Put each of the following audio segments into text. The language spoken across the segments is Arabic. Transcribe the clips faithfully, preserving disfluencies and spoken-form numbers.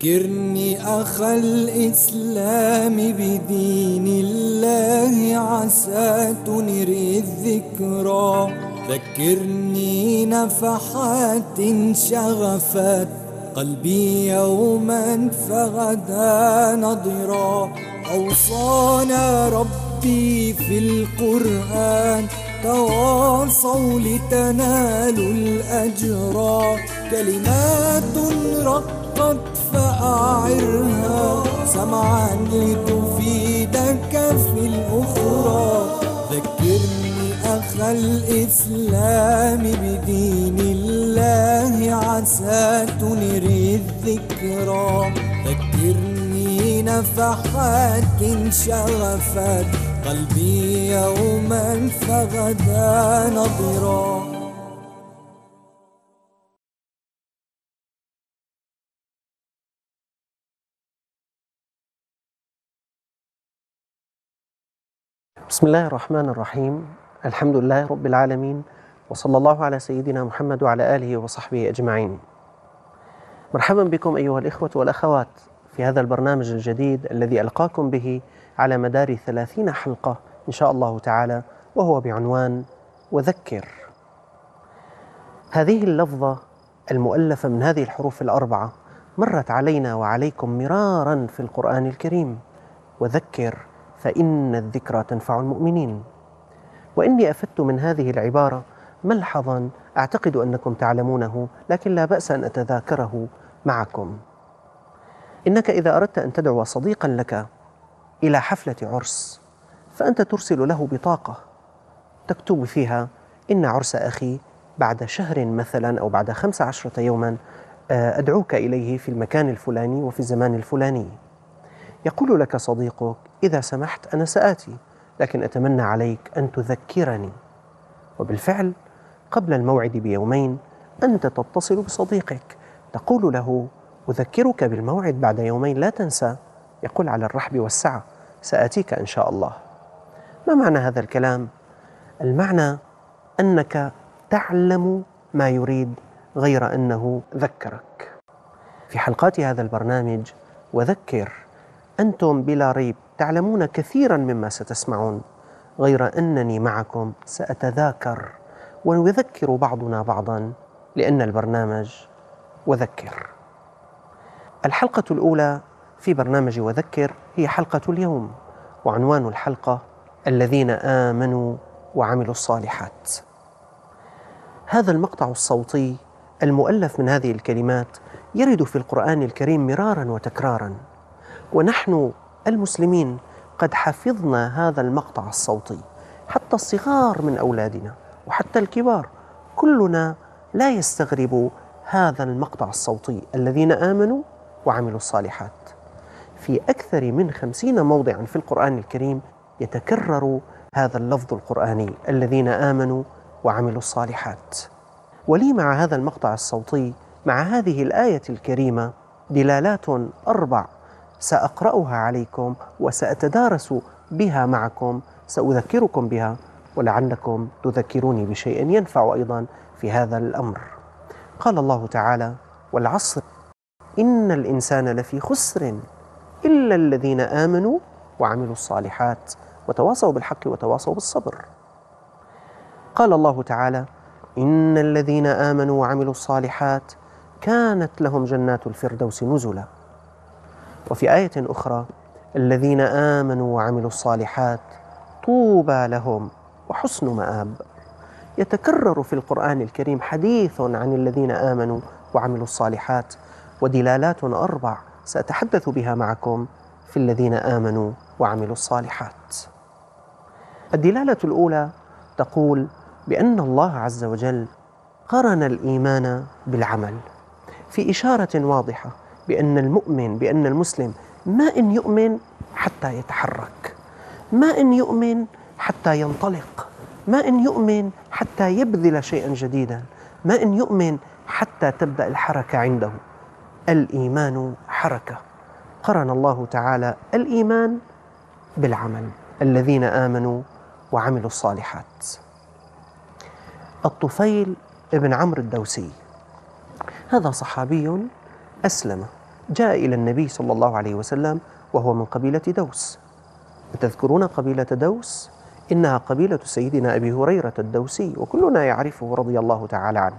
ذكرني أخا الإسلام بدين الله عسى تنري الذكرى. ذكرني نفحات شغفت قلبي يوما فغدا نضرا. أوصانا ربي في القرآن تواصوا لتنالوا الأجرا. كلمات رقت فأعرها سمعا لتفيدك في الأخرى. ذكرني أخا الإسلام بدين الله عسى تنري الذكرى. ذكرني نفحات شغفت قلبي يوما فغدا نضرا. بسم الله الرحمن الرحيم. الحمد لله رب العالمين، وصلى الله على سيدنا محمد وعلى آله وصحبه أجمعين. مرحبا بكم أيها الإخوة والأخوات في هذا البرنامج الجديد الذي ألقاكم به على مدار ثلاثين حلقة إن شاء الله تعالى، وهو بعنوان وذكر. هذه اللفظة المؤلفة من هذه الحروف الأربعة مرت علينا وعليكم مرارا في القرآن الكريم. وذكر فإن الذكرى تنفع المؤمنين. وإني أفدت من هذه العبارة ملحظا أعتقد أنكم تعلمونه، لكن لا بأس أن أتذاكره معكم. إنك إذا أردت أن تدعو صديقا لك إلى حفلة عرس، فأنت ترسل له بطاقة تكتب فيها: إن عرس أخي بعد شهر مثلا أو بعد خمس عشرة يوما، أدعوك إليه في المكان الفلاني وفي الزمان الفلاني. يقول لك صديقك: إذا سمحت أنا سآتي، لكن أتمنى عليك أن تذكرني. وبالفعل قبل الموعد بيومين أنت تتصل بصديقك تقول له: أذكرك بالموعد بعد يومين لا تنسى. يقول: على الرحب والسعة، سآتيك إن شاء الله. ما معنى هذا الكلام؟ المعنى أنك تعلم ما يريد غير أنه ذكرك. في حلقات هذا البرنامج وذكر أنتم بلا ريب تعلمون كثيرا مما ستسمعون، غير أنني معكم سأتذاكر ويذكر بعضنا بعضا، لأن البرنامج وذكر. الحلقة الأولى في برنامج وذكر هي حلقة اليوم، وعنوان الحلقة: الذين آمنوا وعملوا الصالحات. هذا المقطع الصوتي المؤلف من هذه الكلمات يرد في القرآن الكريم مرارا وتكرارا، ونحن المسلمين قد حفظنا هذا المقطع الصوتي، حتى الصغار من أولادنا وحتى الكبار، كلنا لا يستغرب هذا المقطع الصوتي: الذين آمنوا وعملوا الصالحات. في أكثر من خمسين موضعا في القرآن الكريم يتكرر هذا اللفظ القرآني: الذين آمنوا وعملوا الصالحات. ولي مع هذا المقطع الصوتي، مع هذه الآية الكريمة، دلالات أربع سأقرأها عليكم وسأتدارس بها معكم، سأذكركم بها ولعلكم تذكروني بشيء ينفع أيضا في هذا الأمر. قال الله تعالى: والعصر إن الإنسان لفي خسر إلا الذين آمنوا وعملوا الصالحات وتواصوا بالحق وتواصوا بالصبر. قال الله تعالى: إن الذين آمنوا وعملوا الصالحات كانت لهم جنات الفردوس نزلا. وفي آية أخرى: الذين آمنوا وعملوا الصالحات طوبى لهم وحسن مآب. يتكرر في القرآن الكريم حديث عن الذين آمنوا وعملوا الصالحات، ودلالات أربع سأتحدث بها معكم في الذين آمنوا وعملوا الصالحات. الدلالة الأولى تقول بأن الله عز وجل قرن الإيمان بالعمل، في إشارة واضحة بأن المؤمن بأن المسلم ما إن يؤمن حتى يتحرك، ما إن يؤمن حتى ينطلق، ما إن يؤمن حتى يبذل شيئا جديدا، ما إن يؤمن حتى تبدأ الحركة عنده. الإيمان حركة. قرن الله تعالى الإيمان بالعمل: الذين آمنوا وعملوا الصالحات. الطفيل ابن عمرو الدوسي هذا صحابي أسلم جاء إلى النبي صلى الله عليه وسلم وهو من قبيلة دوس. وتذكرون قبيلة دوس؟ إنها قبيلة سيدنا أبي هريرة الدوسي، وكلنا يعرفه رضي الله تعالى عنه.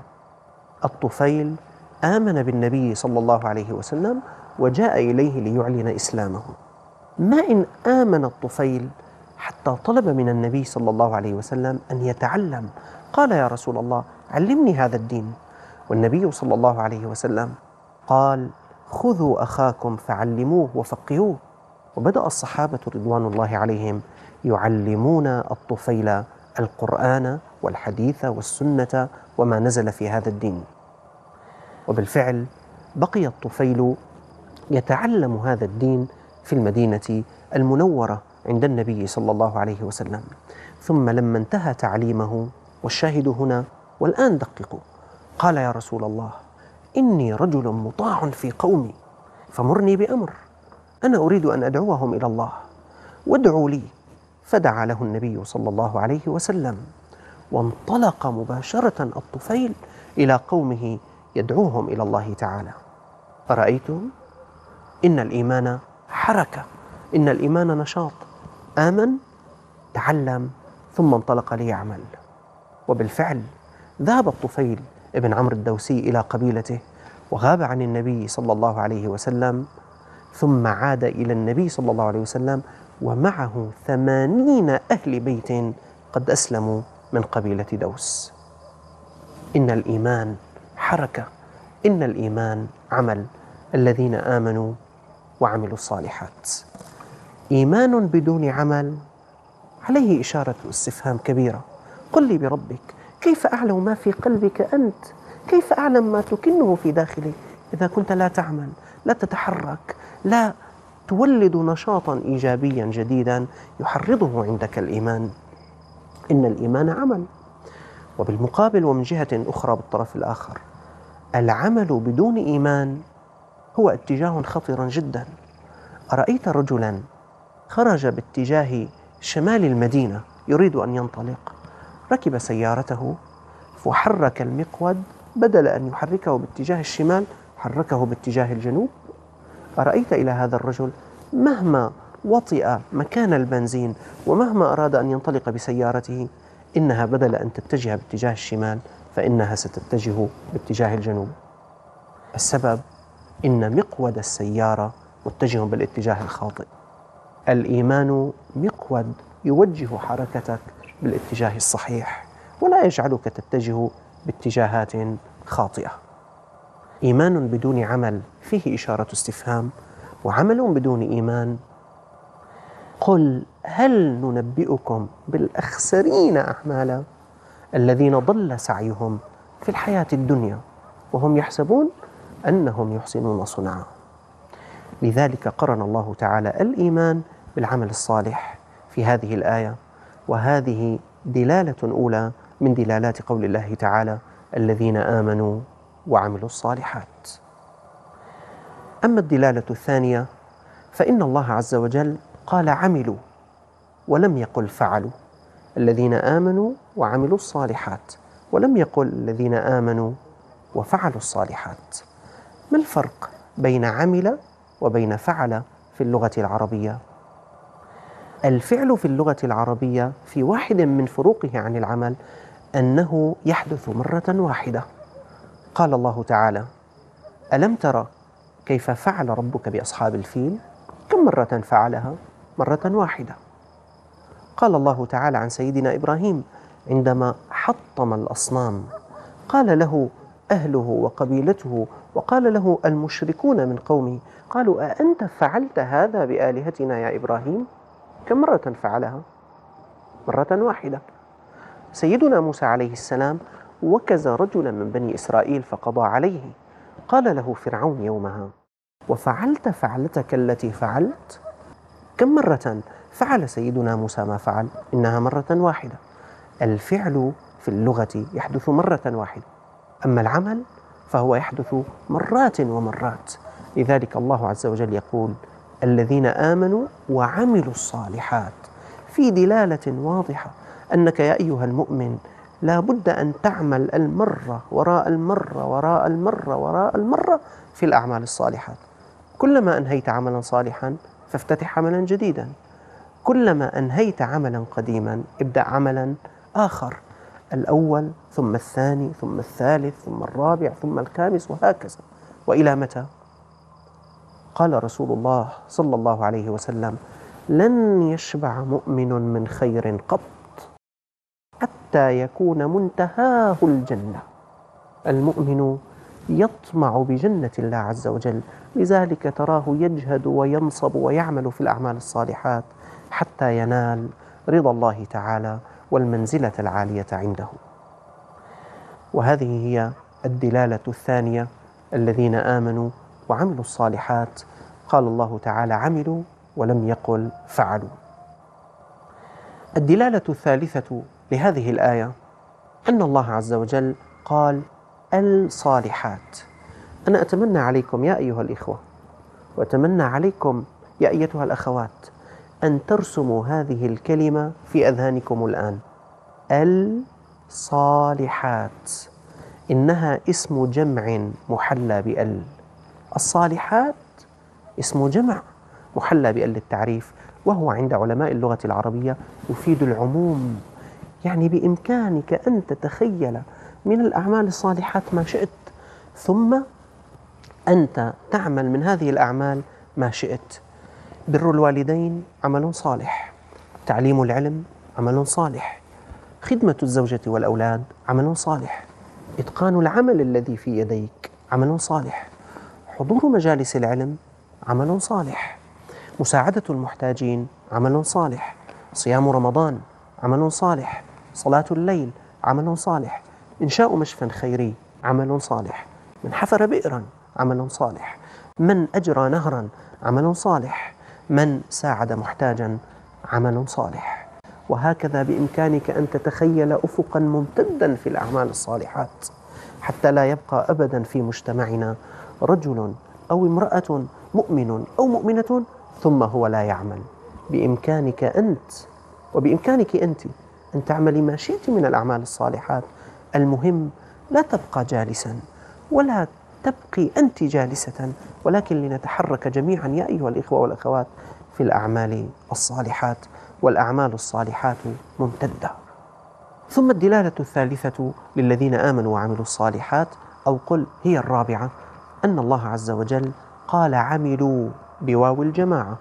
الطفيل آمن بالنبي صلى الله عليه وسلم وجاء إليه ليعلن إسلامه. ما إن آمن الطفيل حتى طلب من النبي صلى الله عليه وسلم أن يتعلم، قال: يا رسول الله علمني هذا الدين. والنبي صلى الله عليه وسلم قال: خذوا أخاكم فعلموه وفقهوه. وبدأ الصحابة رضوان الله عليهم يعلمون الطفيل القرآن والحديث والسنة وما نزل في هذا الدين. وبالفعل بقي الطفيل يتعلم هذا الدين في المدينة المنورة عند النبي صلى الله عليه وسلم. ثم لما انتهى تعليمه، والشاهد هنا والآن دققوا، قال: يا رسول الله إني رجل مطاع في قومي فمرني بأمر، أنا أريد أن أدعوهم إلى الله وادعوا لي. فدعا له النبي صلى الله عليه وسلم، وانطلق مباشرة الطفيل إلى قومه يدعوهم إلى الله تعالى. أرأيتم؟ إن الإيمان حركة، إن الإيمان نشاط. آمن، تعلم، ثم انطلق ليعمل. وبالفعل ذهب الطفيل ابن عمرو الدوسي إلى قبيلته وغاب عن النبي صلى الله عليه وسلم، ثم عاد إلى النبي صلى الله عليه وسلم ومعه ثمانين أهل بيت قد أسلموا من قبيلة دوس. إن الإيمان حركة، إن الإيمان عمل. الذين آمنوا وعملوا الصالحات. إيمان بدون عمل عليه إشارة استفهام كبيرة. قل لي بربك كيف أعلم ما في قلبك أنت؟ كيف أعلم ما تكنه في داخلك إذا كنت لا تعمل، لا تتحرك، لا تولد نشاطا إيجابيا جديدا يحرضه عندك الإيمان؟ إن الإيمان عمل. وبالمقابل ومن جهة أخرى بالطرف الآخر، العمل بدون إيمان هو اتجاه خطير جدا. أرأيت رجلا خرج باتجاه شمال المدينة يريد أن ينطلق، ركب سيارته وحرك المقود، بدل أن يحركه باتجاه الشمال حركه باتجاه الجنوب. أرأيت إلى هذا الرجل مهما وطئ مكان البنزين ومهما أراد أن ينطلق بسيارته، إنها بدل أن تتجه باتجاه الشمال فإنها ستتجه باتجاه الجنوب. السبب إن مقود السيارة متجه بالاتجاه الخاطئ. الإيمان مقود يوجه حركتك بالاتجاه الصحيح ولا يجعلك تتجه باتجاهات خاطئة. إيمان بدون عمل فيه إشارة استفهام، وعمل بدون إيمان. قل هل ننبئكم بالأخسرين أعمالا الذين ضل سعيهم في الحياة الدنيا وهم يحسبون أنهم يحسنون صنعا. لذلك قرن الله تعالى الإيمان بالعمل الصالح في هذه الآية، وهذه دلالة أولى من دلالات قول الله تعالى: الذين آمنوا وعملوا الصالحات. أما الدلالة الثانية فإن الله عز وجل قال عملوا ولم يقل فعلوا. الذين آمنوا وعملوا الصالحات، ولم يقل الذين آمنوا وفعلوا الصالحات. ما الفرق بين عمل وبين فعل في اللغة العربية؟ الفعل في اللغة العربية في واحد من فروقه عن العمل أنه يحدث مرة واحدة. قال الله تعالى: ألم ترى كيف فعل ربك بأصحاب الفيل؟ كم مرة فعلها؟ مرة واحدة. قال الله تعالى عن سيدنا إبراهيم عندما حطم الأصنام، قال له أهله وقبيلته وقال له المشركون من قومه، قالوا: أأنت فعلت هذا بآلهتنا يا إبراهيم؟ كم مرة فعلها؟ مرة واحدة. سيدنا موسى عليه السلام وكز رجلا من بني إسرائيل فقضى عليه، قال له فرعون يومها: وفعلت فعلتك التي فعلت؟ كم مرة فعل سيدنا موسى ما فعل؟ إنها مرة واحدة. الفعل في اللغة يحدث مرة واحدة، أما العمل فهو يحدث مرات ومرات. لذلك الله عز وجل يقول: الذين آمنوا وعملوا الصالحات، في دلالة واضحة أنك يا أيها المؤمن لا بد أن تعمل المرة وراء المرة وراء المرة وراء المرة في الأعمال الصالحات. كلما أنهيت عملا صالحا فافتتح عملا جديدا، كلما أنهيت عملا قديما ابدأ عملا آخر، الأول ثم الثاني ثم الثالث ثم الرابع ثم الخامس وهكذا. وإلى متى؟ قال رسول الله صلى الله عليه وسلم: لن يشبع مؤمن من خير قط حتى يكون منتهاه الجنة. المؤمن يطمع بجنة الله عز وجل، لذلك تراه يجهد وينصب ويعمل في الأعمال الصالحات حتى ينال رضا الله تعالى والمنزلة العالية عنده. وهذه هي الدلالة الثانية: الذين آمنوا وعملوا الصالحات. قال الله تعالى: عملوا ولم يقل فعلوا. الدلالة الثالثة لهذه الآية أن الله عز وجل قال: الصالحات. أنا أتمنى عليكم يا أيها الإخوة، وأتمنى عليكم يا أيتها الأخوات، أن ترسموا هذه الكلمة في أذهانكم الآن: الصالحات. إنها اسم جمع محلى بأل. الصالحات اسم جمع محلى بأل التعريف، وهو عند علماء اللغة العربية يفيد العموم، يعني بإمكانك أن تتخيل من الأعمال الصالحات ما شئت، ثم أنت تعمل من هذه الأعمال ما شئت. بر الوالدين عمل صالح، تعليم العلم عمل صالح، خدمة الزوجة والأولاد عمل صالح، إتقان العمل الذي في يديك عمل صالح، حضور مجالس العلم عمل صالح، مساعدة المحتاجين عمل صالح، صيام رمضان عمل صالح، صلاة الليل عمل صالح، إنشاء مشفى خيري عمل صالح، من حفر بئرا عمل صالح، من أجرى نهرا عمل صالح، من ساعد محتاجا عمل صالح. وهكذا بإمكانك أن تتخيل أفقا ممتدا في الأعمال الصالحات، حتى لا يبقى أبدا في مجتمعنا رجل أو امرأة مؤمن أو مؤمنة ثم هو لا يعمل. بإمكانك أنت وبإمكانك أنت أن تعملي ما شئت من الأعمال الصالحات. المهم لا تبقى جالسا ولا تبقي أنت جالسة، ولكن لنتحرك جميعا يا أيها الإخوة والأخوات في الأعمال الصالحات، والأعمال الصالحات ممتدة. ثم الدلالة الثالثة للذين آمنوا وعملوا الصالحات، أو قل هي الرابعة، أن الله عز وجل قال عملوا بواو الجماعة،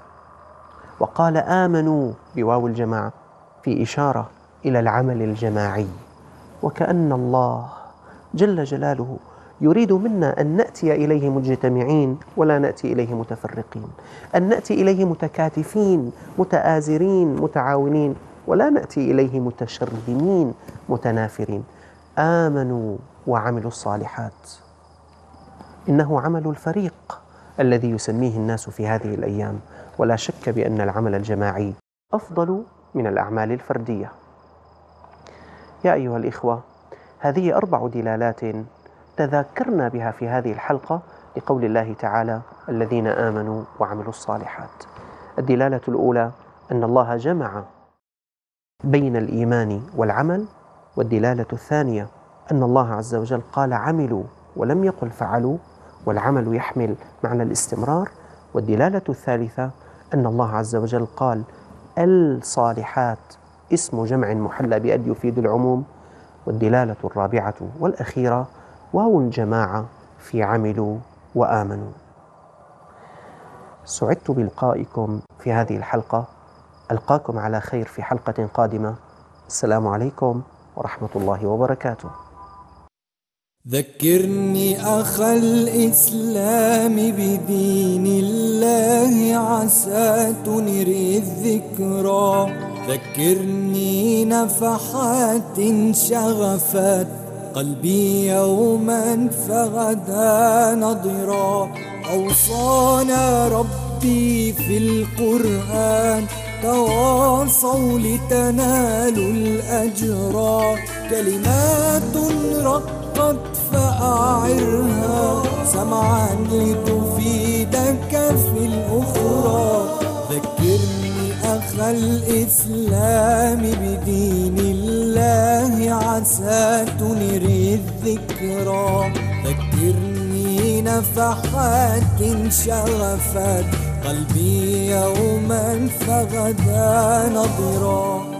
وقال آمنوا بواو الجماعة، في إشارة إلى العمل الجماعي، وكأن الله جل جلاله يريد منا أن نأتي إليه مجتمعين ولا نأتي إليه متفرقين، أن نأتي إليه متكاتفين متآزرين متعاونين، ولا نأتي إليه متشرذمين متنافرين. آمنوا وعملوا الصالحات، إنه عمل الفريق الذي يسميه الناس في هذه الأيام، ولا شك بأن العمل الجماعي أفضل من الأعمال الفردية. يا أيها الإخوة، هذه أربع دلالات تذكرنا بها في هذه الحلقة لقول الله تعالى: الذين آمنوا وعملوا الصالحات. الدلالة الأولى أن الله جمع بين الإيمان والعمل، والدلالة الثانية أن الله عز وجل قال عملوا ولم يقل فعلوا، والعمل يحمل معنى الاستمرار، والدلالة الثالثة أن الله عز وجل قال الصالحات اسم جمع محلى بأل يفيد العموم، والدلالة الرابعة والأخيرة واو الجماعة في عملوا وآمنوا. سعدت بلقائكم في هذه الحلقة، ألقاكم على خير في حلقة قادمة. السلام عليكم ورحمة الله وبركاته. ذكرني أخا الإسلام بدين الله عسى تنري الذكرى، ذكرني نفحات شغفت قلبي يوما فغدا نضرا، أوصانا ربي في القرآن تواصوا لتنالوا الأجر، كلمات رقت فأعرها سمعا لتفيدك في الأخرى. ذكرني أخا الإسلام بدين الله عسى تنري الذكرى، ذكرني نفحات شغفت قلبي يوما فغدا نضرا.